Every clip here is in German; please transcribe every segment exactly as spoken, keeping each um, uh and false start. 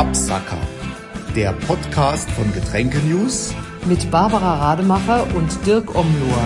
Absacker, der Podcast von Getränke News mit Barbara Rademacher und Dirk Omlohr.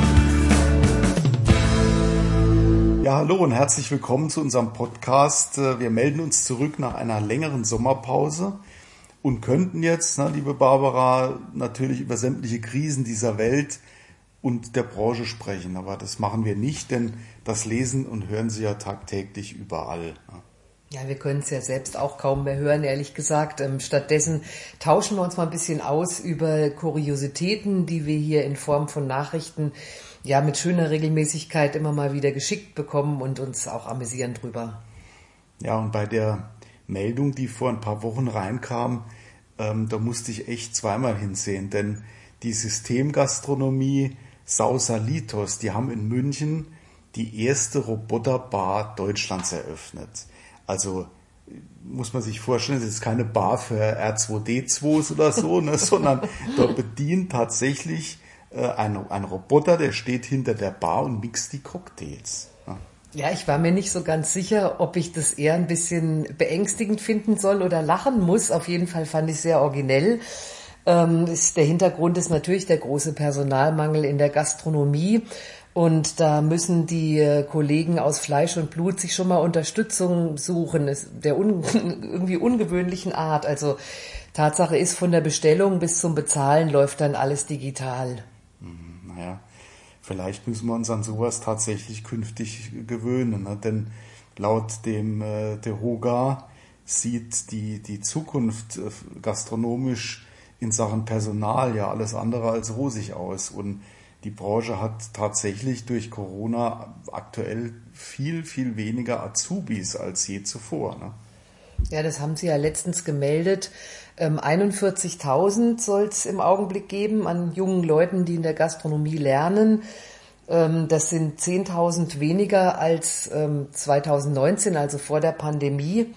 Ja, hallo und herzlich willkommen zu unserem Podcast. Wir melden uns zurück nach einer längeren Sommerpause und könnten jetzt, na, liebe Barbara, natürlich über sämtliche Krisen dieser Welt und der Branche sprechen. Aber das machen wir nicht, denn das lesen und hören Sie ja tagtäglich überall. Ja, wir können es ja selbst auch kaum mehr hören, ehrlich gesagt. Ähm, stattdessen tauschen wir uns mal ein bisschen aus über Kuriositäten, die wir hier in Form von Nachrichten ja mit schöner Regelmäßigkeit immer mal wieder geschickt bekommen und uns auch amüsieren drüber. Ja, und bei der Meldung, die vor ein paar Wochen reinkam, ähm, da musste ich echt zweimal hinsehen, denn die Systemgastronomie Sausalitos, die haben in München die erste Roboterbar Deutschlands eröffnet. Also muss man sich vorstellen, es ist keine Bar für R zwei D zwei oder so, ne, sondern da bedient tatsächlich äh, ein, ein Roboter, der steht hinter der Bar und mixt die Cocktails. Ja. Ja, ich war mir nicht so ganz sicher, ob ich das eher ein bisschen beängstigend finden soll oder lachen muss. Auf jeden Fall fand ich es sehr originell. Ähm, ist, der Hintergrund ist natürlich der große Personalmangel in der Gastronomie. Und da müssen die äh, Kollegen aus Fleisch und Blut sich schon mal Unterstützung suchen, ist der un- irgendwie ungewöhnlichen Art. Also Tatsache ist, von der Bestellung bis zum Bezahlen läuft dann alles digital. Naja, vielleicht müssen wir uns an sowas tatsächlich künftig gewöhnen, ne? Denn laut dem äh, DEHOGA sieht die, die Zukunft äh, gastronomisch in Sachen Personal ja alles andere als rosig aus. Und die Branche hat tatsächlich durch Corona aktuell viel, viel weniger Azubis als je zuvor. Ne? Ja, das haben Sie ja letztens gemeldet. Ähm, einundvierzigtausend soll es im Augenblick geben an jungen Leuten, die in der Gastronomie lernen. Ähm, das sind zehntausend weniger als ähm, zweitausendneunzehn, also vor der Pandemie.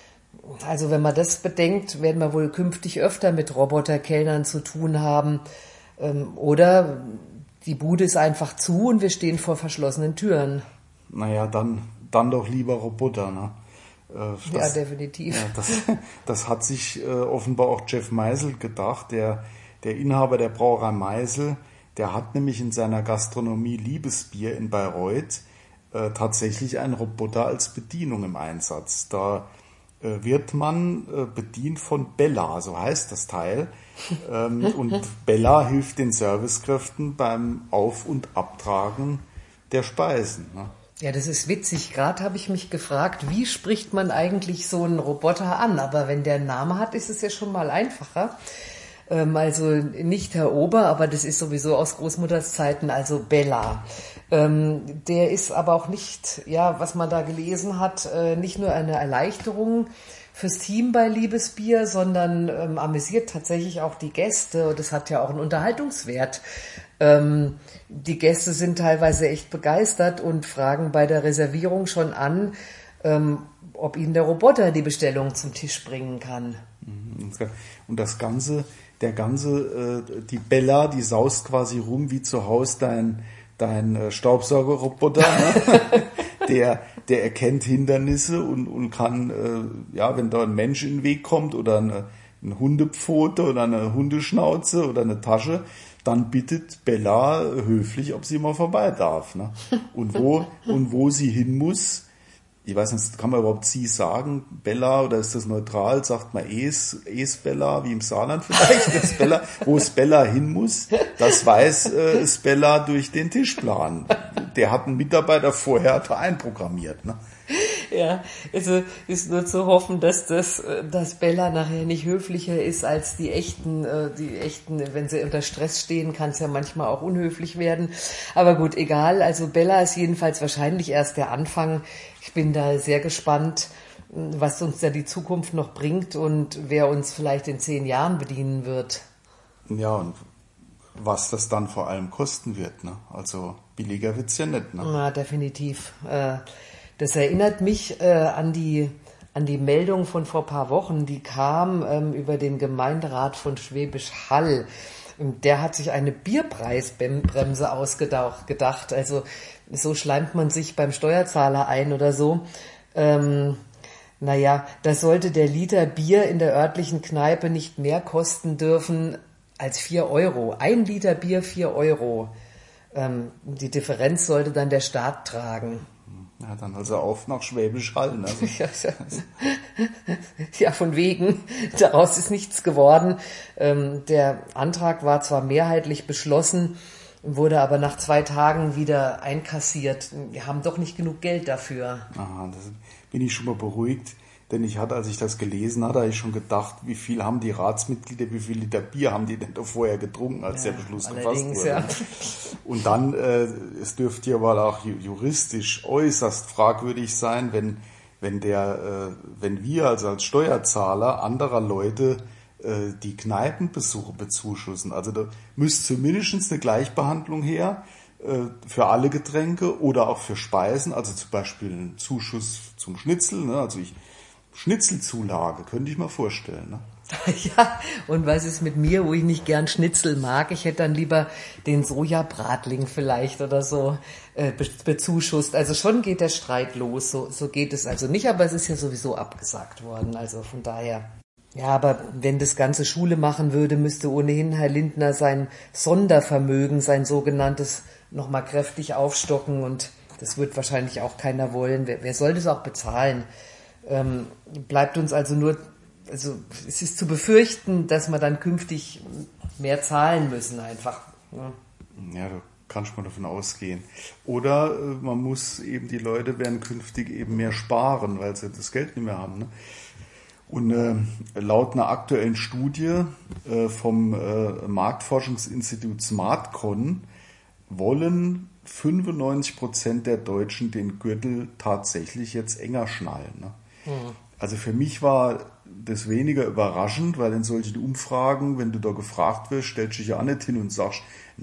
Also wenn man das bedenkt, werden wir wohl künftig öfter mit Roboterkellnern zu tun haben. Ähm, oder die Bude ist einfach zu und wir stehen vor verschlossenen Türen. Naja, dann, dann doch lieber Roboter, ne? Das, ja, definitiv. Ja, das, das hat sich äh, offenbar auch Jeff Meisel gedacht, der, der Inhaber der Brauerei Meisel, der hat nämlich in seiner Gastronomie Liebesbier in Bayreuth äh, tatsächlich einen Roboter als Bedienung im Einsatz. Da äh, wird man äh, bedient von Bella, so heißt das Teil. ähm, und Bella hilft den Servicekräften beim Auf- und Abtragen der Speisen. Ne? Ja, das ist witzig. Gerade habe ich mich gefragt, wie spricht man eigentlich so einen Roboter an? Aber wenn der einen Namen hat, ist es ja schon mal einfacher. Ähm, also nicht Herr Ober, aber das ist sowieso aus Großmutters Zeiten, also Bella. Ähm, der ist aber auch nicht, ja, was man da gelesen hat, äh, nicht nur eine Erleichterung fürs Team bei Liebesbier, sondern ähm, amüsiert tatsächlich auch die Gäste. Und das hat ja auch einen Unterhaltungswert. Ähm, die Gäste sind teilweise echt begeistert und fragen bei der Reservierung schon an, ähm, ob ihnen der Roboter die Bestellung zum Tisch bringen kann. Und das Ganze, der ganze, äh, die Bella, die saust quasi rum wie zu Hause dein, dein äh, Staubsaugerroboter, ne? der, der erkennt Hindernisse und, und kann, äh, ja, wenn da ein Mensch in den Weg kommt oder eine, eine Hundepfote oder eine Hundeschnauze oder eine Tasche, dann bittet Bella höflich, ob sie mal vorbei darf. Ne? Und wo, und wo sie hin muss, ich weiß nicht, kann man überhaupt sie sagen, Bella, oder ist das neutral? Sagt man es, es Bella, wie im Saarland vielleicht? Es Bella, wo es Bella hin muss, das weiß äh, es Bella durch den Tischplan. Der hat einen Mitarbeiter vorher da einprogrammiert. Ne? Ja, also ist nur zu hoffen, dass das, dass Bella nachher nicht höflicher ist als die echten, die echten, wenn sie unter Stress stehen, kann es ja manchmal auch unhöflich werden. Aber gut, egal. Also Bella ist jedenfalls wahrscheinlich erst der Anfang. Ich bin da sehr gespannt, was uns da die Zukunft noch bringt und wer uns vielleicht in zehn Jahren bedienen wird. Ja, und was das dann vor allem kosten wird. Ne? Also billiger wird's ja nicht. Ne? Na, definitiv. Äh, Das erinnert mich äh, an die an die Meldung von vor paar Wochen, die kam ähm, über den Gemeinderat von Schwäbisch Hall. Und der hat sich eine Bierpreisbremse ausgedacht. Also so schleimt man sich beim Steuerzahler ein oder so. Ähm, Naja, da sollte der Liter Bier in der örtlichen Kneipe nicht mehr kosten dürfen als vier Euro. Ein Liter Bier, vier Euro. Ähm, die Differenz sollte dann der Staat tragen. Ja, dann also auf nach Schwäbisch Hall. Also. Ja, von wegen. Daraus ist nichts geworden. Ähm, der Antrag war zwar mehrheitlich beschlossen, wurde aber nach zwei Tagen wieder einkassiert. Wir haben doch nicht genug Geld dafür. Aha, das bin ich schon mal beruhigt. Denn ich hatte, als ich das gelesen hatte, habe ich schon gedacht, wie viel haben die Ratsmitglieder, wie viel Liter Bier haben die denn da vorher getrunken, als ja, der Beschluss gefasst wurde. Ja. Und dann, äh, es dürfte ja wohl auch juristisch äußerst fragwürdig sein, wenn, wenn der, äh, wenn wir also als Steuerzahler anderer Leute äh, die Kneipenbesuche bezuschussen. Also da müsste zumindest eine Gleichbehandlung her äh, für alle Getränke oder auch für Speisen, also zum Beispiel ein Zuschuss zum Schnitzel, ne? Also ich Schnitzelzulage, könnte ich mir vorstellen. Ne? Ja, und was ist mit mir, wo ich nicht gern Schnitzel mag? Ich hätte dann lieber den Sojabratling vielleicht oder so äh, bezuschusst. Also schon geht der Streit los, so, so geht es also nicht, aber es ist ja sowieso abgesagt worden, also von daher. Ja, aber wenn das Ganze Schule machen würde, müsste ohnehin Herr Lindner sein Sondervermögen, sein sogenanntes, nochmal kräftig aufstocken und das wird wahrscheinlich auch keiner wollen. Wer, wer soll das auch bezahlen? Ähm, bleibt uns also nur, also es ist zu befürchten, dass wir dann künftig mehr zahlen müssen einfach. Ja, ja da kann ich mal davon ausgehen. Oder äh, man muss eben, die Leute werden künftig eben mehr sparen, weil sie das Geld nicht mehr haben. Ne? Und äh, laut einer aktuellen Studie äh, vom äh, Marktforschungsinstitut SmartCon wollen fünfundneunzig Prozent der Deutschen den Gürtel tatsächlich jetzt enger schnallen. Ne? Also für mich war das weniger überraschend, weil in solchen Umfragen, wenn du da gefragt wirst, stellst du dich ja auch nicht hin und sagst,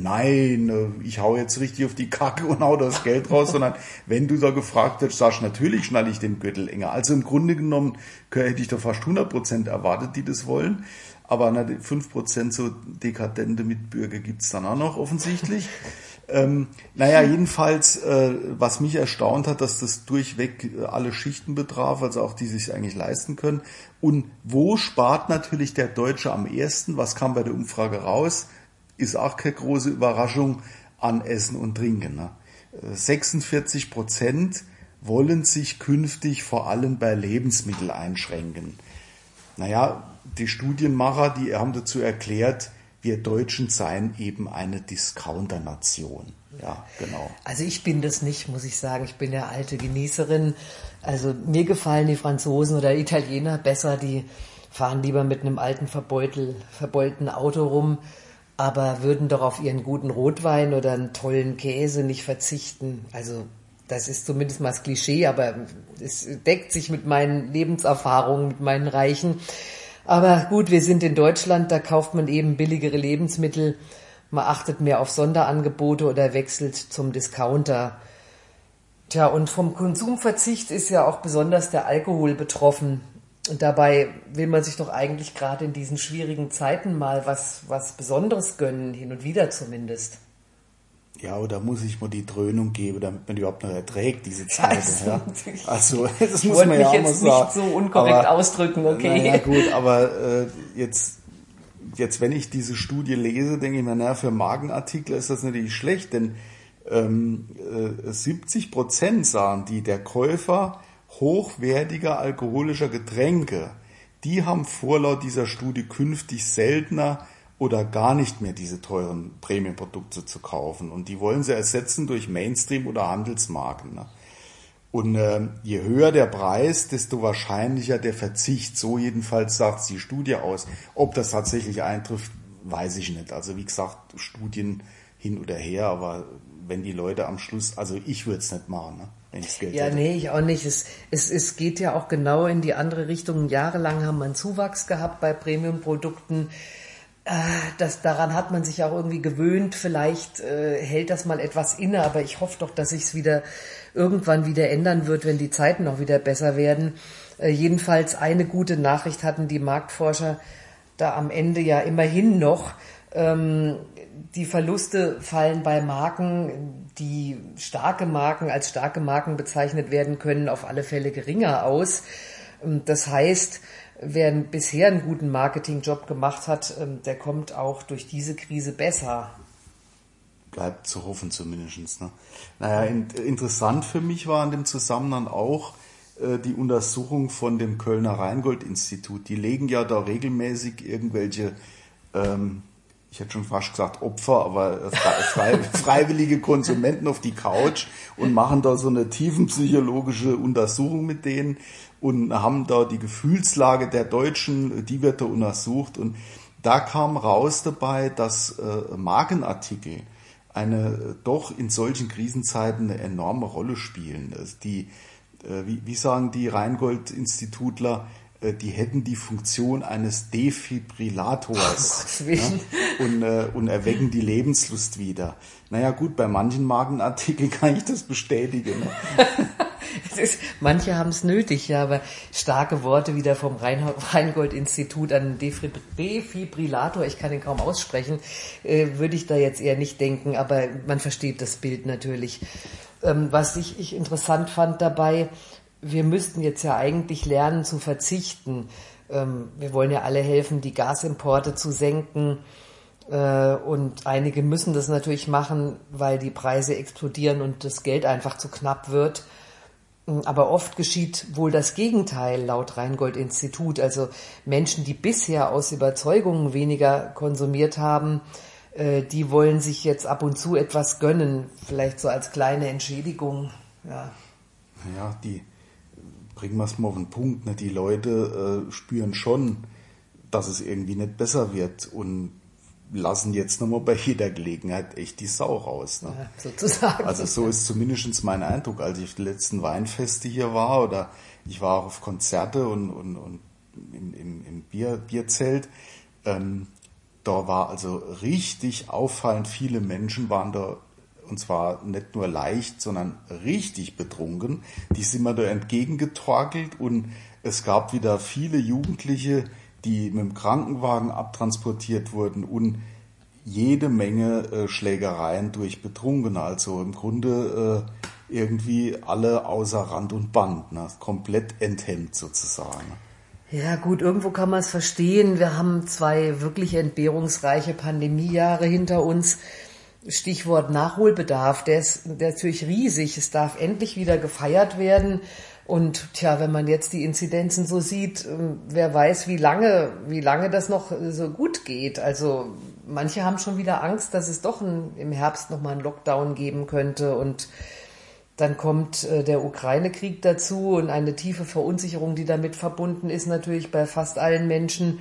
nein, ich hau jetzt richtig auf die Kacke und hau das Geld raus, sondern wenn du da gefragt wirst, sagst du, natürlich schnalle ich den Gürtel enger. Also im Grunde genommen hätte ich da fast hundert Prozent erwartet, die das wollen. Aber na, fünf Prozent so dekadente Mitbürger gibt's dann auch noch offensichtlich. Ähm, naja, jedenfalls, äh, was mich erstaunt hat, dass das durchweg äh, alle Schichten betraf, also auch die sich eigentlich leisten können. Und wo spart natürlich der Deutsche am ersten? Was kam bei der Umfrage raus? Ist auch keine große Überraschung, an Essen und Trinken. Ne? sechsundvierzig Prozent wollen sich künftig vor allem bei Lebensmitteln einschränken. Naja, die Studienmacher, die haben dazu erklärt, wir Deutschen seien eben eine Discounter-Nation. Ja, genau. Also ich bin das nicht, muss ich sagen. Ich bin ja alte Genießerin. Also mir gefallen die Franzosen oder Italiener besser. Die fahren lieber mit einem alten verbeutel, verbeulten Auto rum, aber würden doch auf ihren guten Rotwein oder einen tollen Käse nicht verzichten. Also das ist zumindest mal das Klischee, aber es deckt sich mit meinen Lebenserfahrungen, mit meinen Reichen. Aber gut, wir sind in Deutschland, da kauft man eben billigere Lebensmittel, man achtet mehr auf Sonderangebote oder wechselt zum Discounter. Tja, und vom Konsumverzicht ist ja auch besonders der Alkohol betroffen. Und dabei will man sich doch eigentlich gerade in diesen schwierigen Zeiten mal was, was Besonderes gönnen, hin und wieder zumindest. Ja, oder muss ich mal die Dröhnung geben, damit man überhaupt noch erträgt, diese Zeit. Also, ja. also das ich muss wollte man mich ja auch jetzt mal sagen. nicht so unkorrekt aber, ausdrücken, okay. Ja gut, aber äh, jetzt, jetzt, wenn ich diese Studie lese, denke ich mir, naja, für Magenartikel ist das natürlich schlecht, denn ähm, äh, siebzig Prozent sagen die, der Käufer hochwertiger alkoholischer Getränke, die haben vor laut dieser Studie künftig seltener oder gar nicht mehr diese teuren Prämienprodukte zu kaufen. Und die wollen sie ersetzen durch Mainstream- oder Handelsmarken. Ne? Und äh, je höher der Preis, desto wahrscheinlicher der Verzicht. So jedenfalls sagt die Studie aus. Ob das tatsächlich eintrifft, weiß ich nicht. Also wie gesagt, Studien hin oder her, aber wenn die Leute am Schluss, also ich würde es nicht machen, ne? Wenn ich das Geld ja, hätte. nee, ich auch nicht. Es, es, es geht ja auch genau in die andere Richtung. Jahrelang haben wir einen Zuwachs gehabt bei Premium-Produkten. Das, daran hat man sich auch irgendwie gewöhnt. Vielleicht äh, hält das mal etwas inne, aber ich hoffe doch, dass sich es wieder irgendwann wieder ändern wird, wenn die Zeiten auch wieder besser werden. Äh, jedenfalls eine gute Nachricht hatten die Marktforscher da am Ende ja immerhin noch. Ähm, die Verluste fallen bei Marken, die starke Marken als starke Marken bezeichnet werden können, auf alle Fälle geringer aus. Das heißt, wer bisher einen guten Marketingjob gemacht hat, der kommt auch durch diese Krise besser. Bleibt zu hoffen zumindest. Ne? Naja, in, interessant für mich war in dem Zusammenhang auch äh, die Untersuchung von dem Kölner Rheingold-Institut. Die legen ja da regelmäßig irgendwelche, ähm, ich hätte schon fast gesagt Opfer, aber frei, freiwillige Konsumenten auf die Couch und machen da so eine tiefenpsychologische Untersuchung mit denen und haben da die Gefühlslage der Deutschen, die wird da untersucht. Und da kam raus dabei, dass äh, Markenartikel eine doch in solchen Krisenzeiten eine enorme Rolle spielen. Also die, äh, wie, wie sagen die Rheingold-Institutler, äh, die hätten die Funktion eines Defibrillators, oh, ja, und, äh, und erwecken die Lebenslust wieder. Naja gut, bei manchen Markenartikeln kann ich das bestätigen. Ne? Es ist, manche haben es nötig, ja, aber starke Worte wieder vom Rheingold-Institut an Defibrillator, ich kann ihn kaum aussprechen, äh, würde ich da jetzt eher nicht denken, aber man versteht das Bild natürlich. Ähm, was ich, ich interessant fand dabei, wir müssten jetzt ja eigentlich lernen zu verzichten. Ähm, wir wollen ja alle helfen, die Gasimporte zu senken. Äh, und einige müssen das natürlich machen, weil die Preise explodieren und das Geld einfach zu knapp wird. Aber oft geschieht wohl das Gegenteil laut Rheingold-Institut. Also Menschen, die bisher aus Überzeugung weniger konsumiert haben, äh, die wollen sich jetzt ab und zu etwas gönnen, vielleicht so als kleine Entschädigung. Ja, ja die bringen wir es mal auf den Punkt. Ne? Die Leute äh, spüren schon, dass es irgendwie nicht besser wird und lassen jetzt nochmal bei jeder Gelegenheit echt die Sau raus. Ne? Ja, sozusagen. Also so ist zumindest mein Eindruck, als ich auf die letzten Weinfeste hier war oder ich war auch auf Konzerte und, und, und im, im, im Bier, Bierzelt. Ähm, da war also richtig auffallend, viele Menschen waren da, und zwar nicht nur leicht, sondern richtig betrunken. Die sind mir da entgegengetorkelt und es gab wieder viele Jugendliche, die mit dem Krankenwagen abtransportiert wurden und jede Menge äh, Schlägereien durch Betrunkene. Also im Grunde äh, irgendwie alle außer Rand und Band, ne? Komplett enthemmt sozusagen. Ja gut, irgendwo kann man es verstehen. Wir haben zwei wirklich entbehrungsreiche Pandemiejahre hinter uns. Stichwort Nachholbedarf, der ist, der ist natürlich riesig. Es darf endlich wieder gefeiert werden. Und tja, wenn man jetzt die Inzidenzen so sieht, wer weiß, wie lange, wie lange das noch so gut geht. Also manche haben schon wieder Angst, dass es doch ein, im Herbst nochmal einen Lockdown geben könnte. Und dann kommt der Ukraine-Krieg dazu und eine tiefe Verunsicherung, die damit verbunden ist, natürlich bei fast allen Menschen.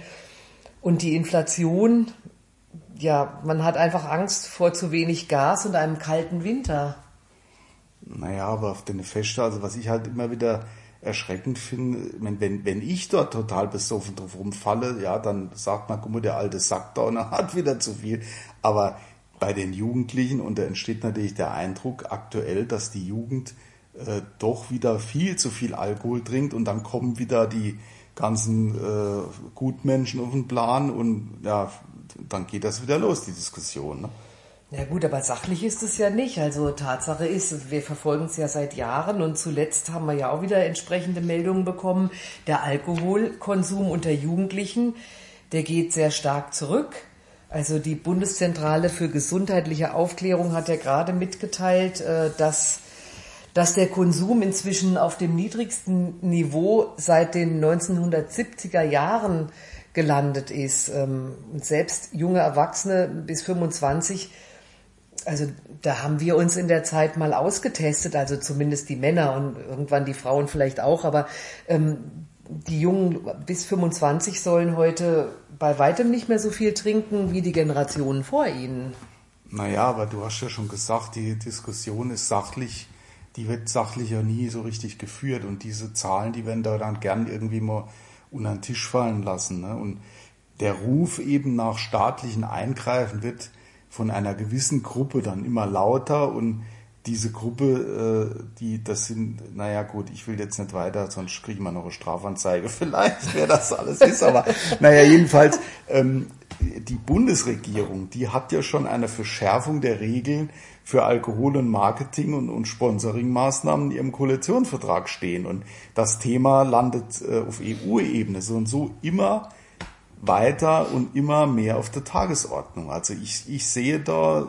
Und die Inflation, ja, man hat einfach Angst vor zu wenig Gas und einem kalten Winter. Naja, aber auf den Feste, also was ich halt immer wieder erschreckend finde, wenn, wenn ich dort total besoffen drauf rumfalle, ja, dann sagt man, guck mal, der alte Sack da und er hat wieder zu viel. Aber bei den Jugendlichen, und da entsteht natürlich der Eindruck aktuell, dass die Jugend äh, doch wieder viel zu viel Alkohol trinkt und dann kommen wieder die ganzen äh, Gutmenschen auf den Plan und ja, dann geht das wieder los, die Diskussion, ne? Ja gut, aber sachlich ist es ja nicht. Also Tatsache ist, wir verfolgen es ja seit Jahren und zuletzt haben wir ja auch wieder entsprechende Meldungen bekommen. Der Alkoholkonsum unter Jugendlichen, der geht sehr stark zurück. Also die Bundeszentrale für gesundheitliche Aufklärung hat ja gerade mitgeteilt, dass, dass der Konsum inzwischen auf dem niedrigsten Niveau seit den neunzehnhundertsiebziger Jahren gelandet ist. Und selbst junge Erwachsene bis fünfundzwanzig, also da haben wir uns in der Zeit mal ausgetestet, also zumindest die Männer und irgendwann die Frauen vielleicht auch, aber ähm, die Jungen bis fünfundzwanzig sollen heute bei weitem nicht mehr so viel trinken wie die Generationen vor ihnen. Naja, aber du hast ja schon gesagt, die Diskussion ist sachlich, die wird sachlich ja nie so richtig geführt und diese Zahlen, die werden da dann gern irgendwie mal unter den Tisch fallen lassen, ne? Und der Ruf eben nach staatlichen Eingreifen wird von einer gewissen Gruppe dann immer lauter und diese Gruppe, äh, die, das sind, naja gut, ich will jetzt nicht weiter, sonst kriegen wir noch eine Strafanzeige vielleicht, wer das alles ist, aber naja, jedenfalls, ähm, die Bundesregierung, die hat ja schon eine Verschärfung der Regeln für Alkohol und Marketing und, und Sponsoringmaßnahmen in ihrem Koalitionsvertrag stehen. Und das Thema landet äh, auf E U-Ebene so und so immer weiter und immer mehr auf der Tagesordnung. Also ich, ich sehe da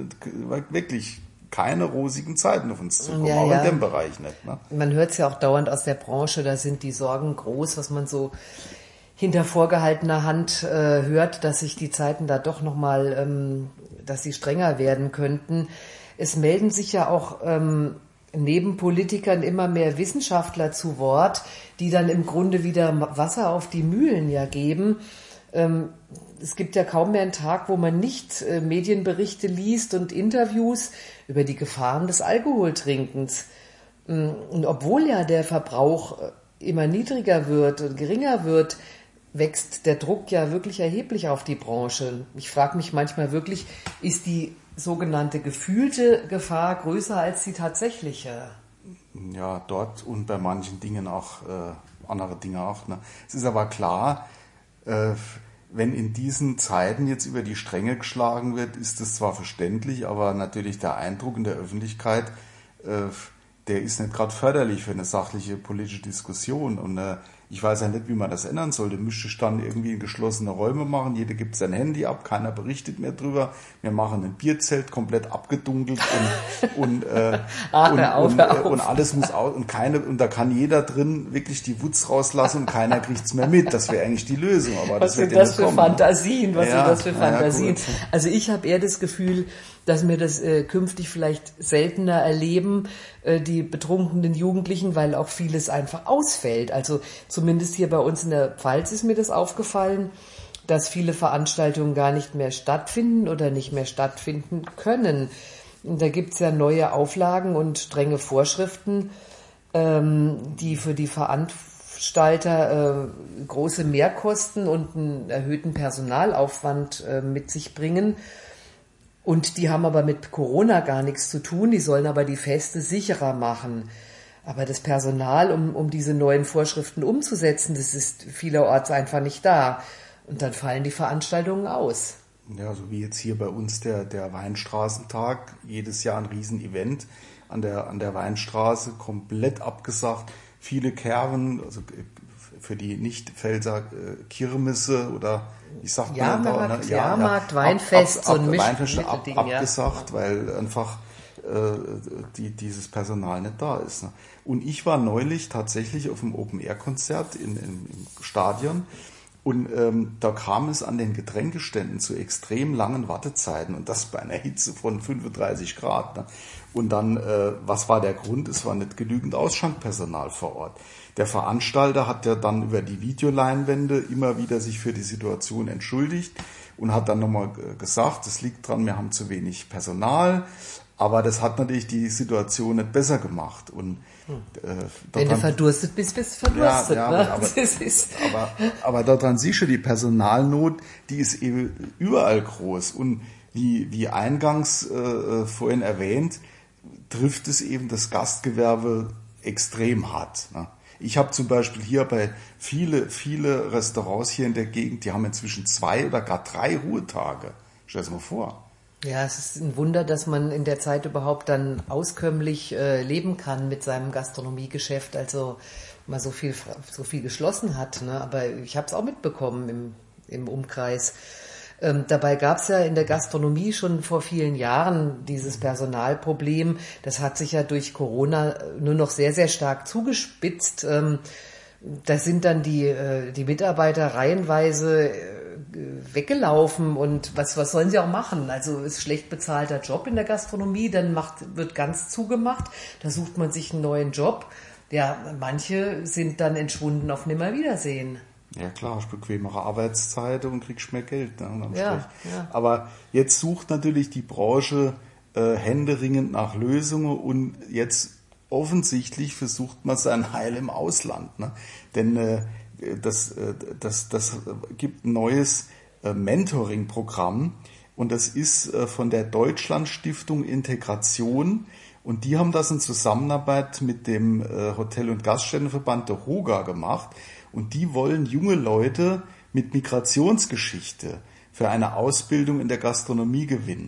äh, wirklich keine rosigen Zeiten auf uns zukommen, ja, auch ja. in dem Bereich nicht. Ne? Man hört es ja auch dauernd aus der Branche, da sind die Sorgen groß, was man so hinter vorgehaltener Hand äh, hört, dass sich die Zeiten da doch nochmal, ähm, dass sie strenger werden könnten. Es melden sich ja auch ähm, neben Politikern immer mehr Wissenschaftler zu Wort, die dann im Grunde wieder Wasser auf die Mühlen ja geben. Ähm, es gibt ja kaum mehr einen Tag, wo man nicht äh, Medienberichte liest und Interviews über die Gefahren des Alkoholtrinkens. Und obwohl ja der Verbrauch immer niedriger wird und geringer wird, wächst der Druck ja wirklich erheblich auf die Branche. Ich frage mich manchmal wirklich, ist die sogenannte gefühlte Gefahr größer als die tatsächliche? Ja, dort und bei manchen Dingen auch, äh, andere Dinge auch. Ne? Es ist aber klar, äh, wenn in diesen Zeiten jetzt über die Stränge geschlagen wird, ist das zwar verständlich, aber natürlich der Eindruck in der Öffentlichkeit, äh, der ist nicht gerade förderlich für eine sachliche politische Diskussion. Und äh, ich weiß ja nicht, wie man das ändern sollte. Müsste ich dann irgendwie in geschlossene Räume machen, jeder gibt sein Handy ab, keiner berichtet mehr drüber. Wir machen ein Bierzelt komplett abgedunkelt und und, äh, Ach, und, hör auf, und, hör äh, auf. und alles muss aus und keine und da kann jeder drin wirklich die Wutz rauslassen und keiner kriegt's mehr mit. Das wäre eigentlich die Lösung. Aber Was das wird sind ja das nicht für kommen. Fantasien? Was Ja, sind das für na ja, Fantasien? gut. Also ich habe eher das Gefühl, dass wir das äh, künftig vielleicht seltener erleben, äh, die betrunkenen Jugendlichen, weil auch vieles einfach ausfällt. Also zumindest hier bei uns in der Pfalz ist mir das aufgefallen, dass viele Veranstaltungen gar nicht mehr stattfinden oder nicht mehr stattfinden können. Und da gibt's ja neue Auflagen und strenge Vorschriften, ähm, die für die Veranstalter äh, große Mehrkosten und einen erhöhten Personalaufwand äh, mit sich bringen. Und die haben aber mit Corona gar nichts zu tun, die sollen aber die Feste sicherer machen. Aber das Personal, um, um diese neuen Vorschriften umzusetzen, das ist vielerorts einfach nicht da. Und dann fallen die Veranstaltungen aus. Ja, so wie jetzt hier bei uns der, der Weinstraßentag, jedes Jahr ein Riesenevent an der, an der Weinstraße, komplett abgesagt. Viele Kerven, also für die Nicht-Pfälzer Kirmesse oder ich sag mal Jahrmarkt, da, ne? ja, Jahrmarkt, ja, Weinfest, ab, ab, so ein ab, Misch- Weinfeste ab, Mittelding, ja. abgesagt, weil einfach äh, die, dieses Personal nicht da ist. Ne? Und ich war neulich tatsächlich auf einem Open-Air-Konzert in, in, im Stadion. Und ähm, da kam es an den Getränkeständen zu extrem langen Wartezeiten und das bei einer Hitze von fünfunddreißig Grad. Ne? Und dann, äh, was war der Grund? Es war nicht genügend Ausschankpersonal vor Ort. Der Veranstalter hat ja dann über die Videoleinwände immer wieder sich für die Situation entschuldigt und hat dann nochmal gesagt, es liegt dran, wir haben zu wenig Personal. Aber das hat natürlich die Situation nicht besser gemacht. Und, äh, Wenn du verdurstet bist, bist du verdurstet. Ja, ja, ne? aber, Das ist aber, aber daran siehst du, die Personalnot, die ist eben überall groß. Und wie, wie eingangs äh, vorhin erwähnt, trifft es eben das Gastgewerbe extrem hart. Ne? Ich habe zum Beispiel hier bei viele, viele Restaurants hier in der Gegend, die haben inzwischen zwei oder gar drei Ruhetage. Stell dir das mal vor. Ja, es ist ein Wunder, dass man in der Zeit überhaupt dann auskömmlich äh, leben kann mit seinem Gastronomiegeschäft, also mal so viel so viel geschlossen hat. Ne? Aber ich habe es auch mitbekommen im, im Umkreis. Ähm, dabei gab es ja in der Gastronomie schon vor vielen Jahren dieses Personalproblem. Das hat sich ja durch Corona nur noch sehr, sehr stark zugespitzt. Ähm, da sind dann die, äh, die Mitarbeiter reihenweise äh, weggelaufen und was, was sollen sie auch machen? Also ist schlecht bezahlter Job in der Gastronomie, dann macht, wird ganz zugemacht, da sucht man sich einen neuen Job. Ja, manche sind dann entschwunden auf Nimmerwiedersehen. Ja klar, hast bequemere Arbeitszeit und kriegst mehr Geld. Ne, unterm Ja, Strich. ja. Aber jetzt sucht natürlich die Branche äh, händeringend nach Lösungen und jetzt offensichtlich versucht man sein Heil im Ausland. Ne? Denn äh, das, äh, das, das gibt ein neues äh, Mentoring-Programm und das ist äh, von der Deutschland-Stiftung Integration und die haben das in Zusammenarbeit mit dem äh, Hotel- und Gaststättenverband der HOGA gemacht und die wollen junge Leute mit Migrationsgeschichte für eine Ausbildung in der Gastronomie gewinnen.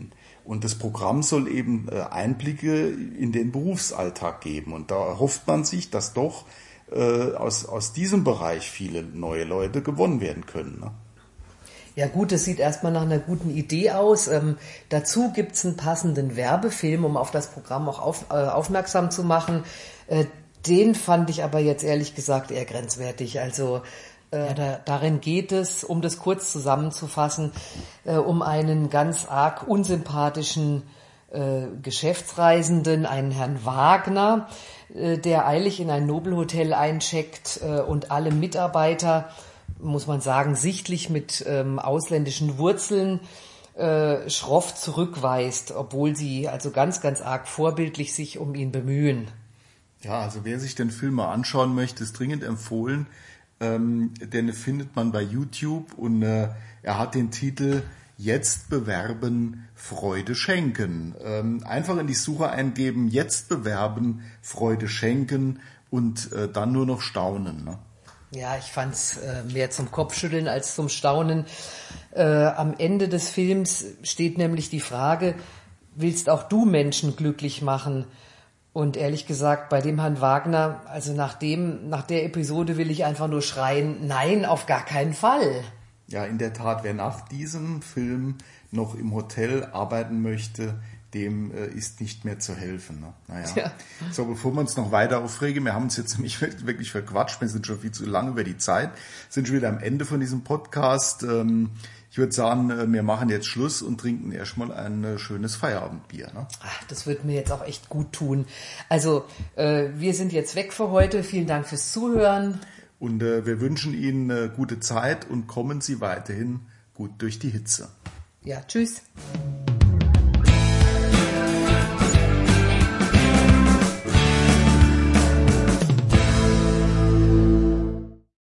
Und das Programm soll eben Einblicke in den Berufsalltag geben. Und da hofft man sich, dass doch äh, aus, aus diesem Bereich viele neue Leute gewonnen werden können. Ne? Ja gut, das sieht erstmal nach einer guten Idee aus. Ähm, dazu gibt's einen passenden Werbefilm, um auf das Programm auch auf, äh, aufmerksam zu machen. Äh, den fand ich aber jetzt ehrlich gesagt eher grenzwertig. Also Ja, da, darin geht es, um das kurz zusammenzufassen, äh, um einen ganz arg unsympathischen äh, Geschäftsreisenden, einen Herrn Wagner, äh, der eilig in ein Nobelhotel eincheckt äh, und alle Mitarbeiter, muss man sagen, sichtlich mit ähm, ausländischen Wurzeln äh, schroff zurückweist, obwohl sie also ganz, ganz arg vorbildlich sich um ihn bemühen. Ja, also wer sich den Film mal anschauen möchte, ist dringend empfohlen. Ähm, den findet man bei YouTube und äh, er hat den Titel Jetzt bewerben, Freude schenken. Ähm, einfach in die Suche eingeben, jetzt bewerben, Freude schenken und äh, dann nur noch staunen. Ne? Ja, ich fand's äh, mehr zum Kopfschütteln als zum Staunen. Äh, am Ende des Films steht nämlich die Frage, willst auch du Menschen glücklich machen? Und ehrlich gesagt, bei dem Herrn Wagner, also nach dem, nach der Episode will ich einfach nur schreien, nein, auf gar keinen Fall. Ja, in der Tat, wer nach diesem Film noch im Hotel arbeiten möchte, dem äh, ist nicht mehr zu helfen. Ne? Naja. Ja. So, bevor wir uns noch weiter aufregen, wir haben uns jetzt nämlich wirklich verquatscht, wir sind schon viel zu lange über die Zeit, sind schon wieder am Ende von diesem Podcast. Ähm, Ich würde sagen, wir machen jetzt Schluss und trinken erstmal ein schönes Feierabendbier. Ne? Ach, das wird mir jetzt auch echt gut tun. Also, äh, wir sind jetzt weg für heute. Vielen Dank fürs Zuhören. Und äh, wir wünschen Ihnen äh, gute Zeit und kommen Sie weiterhin gut durch die Hitze. Ja, tschüss.